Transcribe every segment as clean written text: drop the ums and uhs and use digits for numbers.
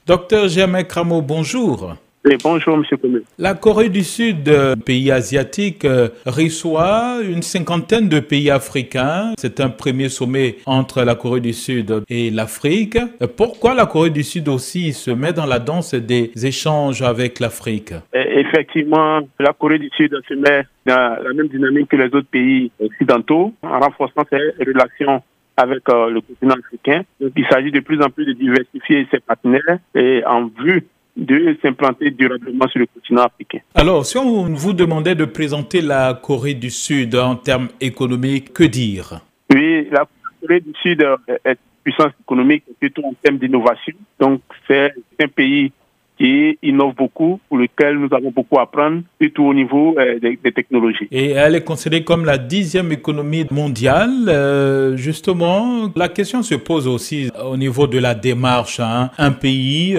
Docteur Germain Cramo, bonjour. Oui, bonjour, M. Comé. La Corée du Sud, pays asiatique, reçoit une cinquantaine de pays africains. C'est un premier sommet entre la Corée du Sud et l'Afrique. Pourquoi la Corée du Sud aussi se met dans la danse des échanges avec l'Afrique? Effectivement, la Corée du Sud se met dans la même dynamique que les autres pays occidentaux en renforçant ses relations avec le continent africain. Donc, il s'agit de plus en plus de diversifier ses partenaires et en vue de s'implanter durablement sur le continent africain. Alors, si on vous demandait de présenter la Corée du Sud en termes économiques, que dire? Oui, la Corée du Sud est une puissance économique plutôt en termes d'innovation. Donc, c'est un pays qui innove beaucoup, pour lequel nous avons beaucoup à apprendre, surtout au niveau des technologies. Et elle est considérée comme la 10e économie mondiale. Justement, la question se pose aussi au niveau de la démarche. Un pays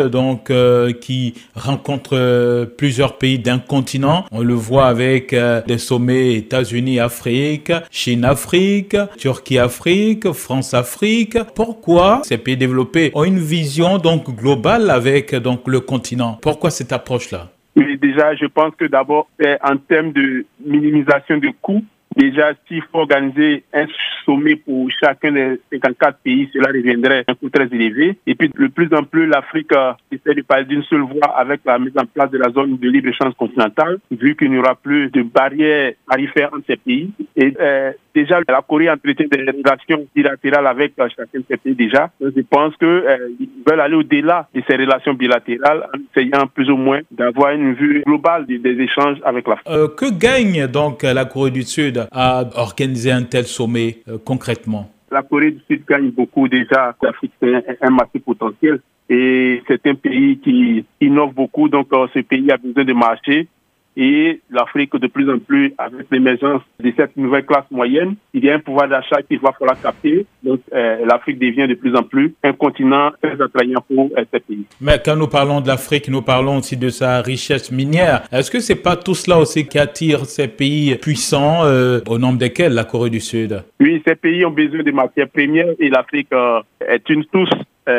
qui rencontre plusieurs pays d'un continent. On le voit avec des sommets États-Unis-Afrique, Chine-Afrique, Turquie-Afrique, France-Afrique. Pourquoi ces pays développés ont une vision globale avec le continent? Pourquoi cette approche-là? Oui, déjà, je pense que d'abord, en termes de minimisation de coûts, déjà, s'il faut organiser un sommet pour chacun des 54 pays, cela reviendrait à un coût très élevé. Et puis, de plus en plus, l'Afrique essaie de parler d'une seule voix avec la mise en place de la zone de libre-échange continentale, vu qu'il n'y aura plus de barrières tarifaires entre ces pays. Et déjà, la Corée entretient des relations bilatérales avec chacun de ces pays déjà. Donc, je pense qu'ils veulent aller au-delà de ces relations bilatérales en essayant plus ou moins d'avoir une vue globale des échanges avec l'Afrique. Que gagne donc la Corée du Sud à organiser un tel sommet concrètement? La Corée du Sud gagne beaucoup déjà. L'Afrique, c'est un marché potentiel et c'est un pays qui innove beaucoup. Donc, ce pays a besoin de marché. Et l'Afrique, de plus en plus, avec l'émergence de cette nouvelle classe moyenne, il y a un pouvoir d'achat qu'il va falloir capter. Donc, l'Afrique devient de plus en plus un continent très attrayant pour ces pays. Mais quand nous parlons de l'Afrique, nous parlons aussi de sa richesse minière. Est-ce que c'est pas tout cela aussi qui attire ces pays puissants, au nombre desquels la Corée du Sud? Oui, ces pays ont besoin de matières premières et l'Afrique est une source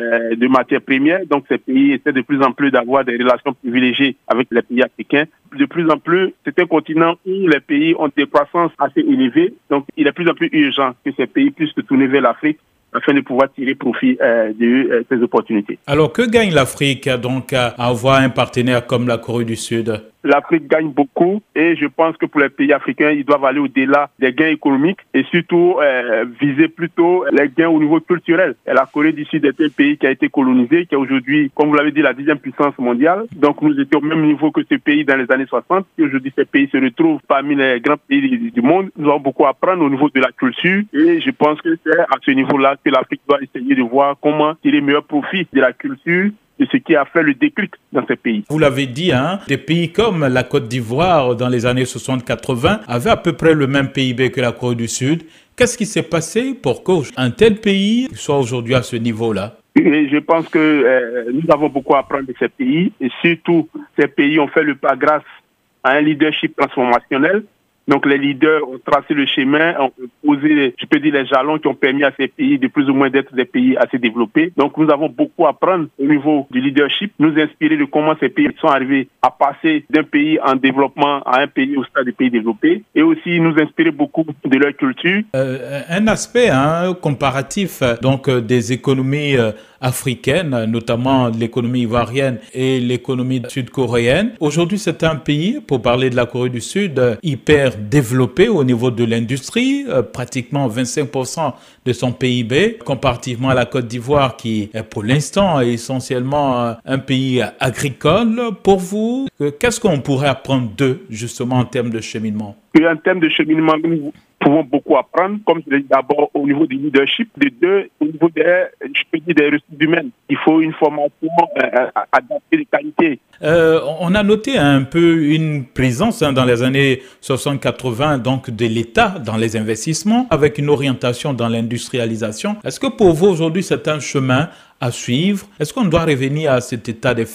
de matières premières. Donc, ces pays essaient de plus en plus d'avoir des relations privilégiées avec les pays africains. De plus en plus, c'est un continent où les pays ont des croissances assez élevées. Donc, il est de plus en plus urgent que ces pays puissent se tourner vers l'Afrique afin de pouvoir tirer profit de ces opportunités. Alors, que gagne l'Afrique donc à avoir un partenaire comme la Corée du Sud? L'Afrique gagne beaucoup et je pense que pour les pays africains, ils doivent aller au-delà des gains économiques et surtout viser plutôt les gains au niveau culturel. Et la Corée du Sud est un pays qui a été colonisé, qui est aujourd'hui, comme vous l'avez dit, la 10e puissance mondiale. Donc nous étions au même niveau que ce pays dans les années 60. Et aujourd'hui, ces pays se retrouvent parmi les grands pays du monde. Nous avons beaucoup à apprendre au niveau de la culture et je pense que c'est à ce niveau-là que l'Afrique doit essayer de voir comment tirer meilleur profit de la culture, de ce qui a fait le déclic dans ces pays. Vous l'avez dit, des pays comme la Côte d'Ivoire dans les années 60-80 avaient à peu près le même PIB que la Corée du Sud. Qu'est-ce qui s'est passé pour qu'un tel pays soit aujourd'hui à ce niveau-là? Et je pense que nous avons beaucoup à apprendre de ces pays et surtout ces pays ont fait le pas grâce à un leadership transformationnel. Donc les leaders ont tracé le chemin, ont posé, je peux dire, les jalons qui ont permis à ces pays de plus ou moins d'être des pays assez développés. Donc nous avons beaucoup à apprendre au niveau du leadership, nous inspirer de comment ces pays sont arrivés à passer d'un pays en développement à un pays au stade de pays développés et aussi nous inspirer beaucoup de leur culture. Un aspect comparatif des économies africaines, notamment l'économie ivoirienne et l'économie sud-coréenne. Aujourd'hui, c'est un pays, pour parler de la Corée du Sud, hyper développé au niveau de l'industrie, pratiquement 25% de son PIB, comparativement à la Côte d'Ivoire qui est pour l'instant essentiellement un pays agricole. Pour vous, qu'est-ce qu'on pourrait apprendre d'eux justement en termes de cheminement? En termes de cheminement, nous pouvons beaucoup apprendre, comme je l'ai dit d'abord au niveau du leadership, de deux, au niveau des ressources humaines. Il faut une formation adaptée de qualité. On a noté un peu une présence dans les années 60-80 donc de l'État dans les investissements avec une orientation dans l'industrialisation. Est-ce que pour vous aujourd'hui c'est un chemin à suivre? Est-ce qu'on doit revenir à cet état des faits?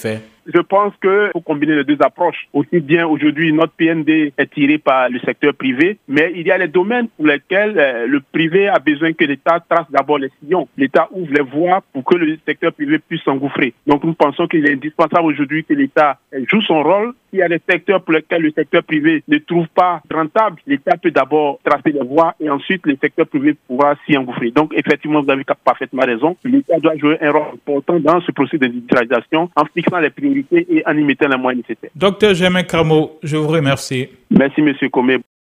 Je pense qu'il faut combiner les deux approches. Aussi bien aujourd'hui, notre PND est tiré par le secteur privé, mais il y a les domaines pour lesquels le privé a besoin que l'État trace d'abord les sillons. L'État ouvre les voies pour que le secteur privé puisse s'engouffrer. Donc nous pensons qu'il est indispensable aujourd'hui que l'État joue son rôle. S'il y a des secteurs pour lesquels le secteur privé ne trouve pas rentable, l'État peut d'abord tracer les voies et ensuite le secteur privé pourra s'y engouffrer. Donc effectivement, vous avez parfaitement raison. L'État doit jouer un rôle important dans ce processus d'industrialisation en fixant les priorités et en y mettant les moyens nécessaires. Docteur Germain Cramo, je vous remercie. Merci, M. Comé.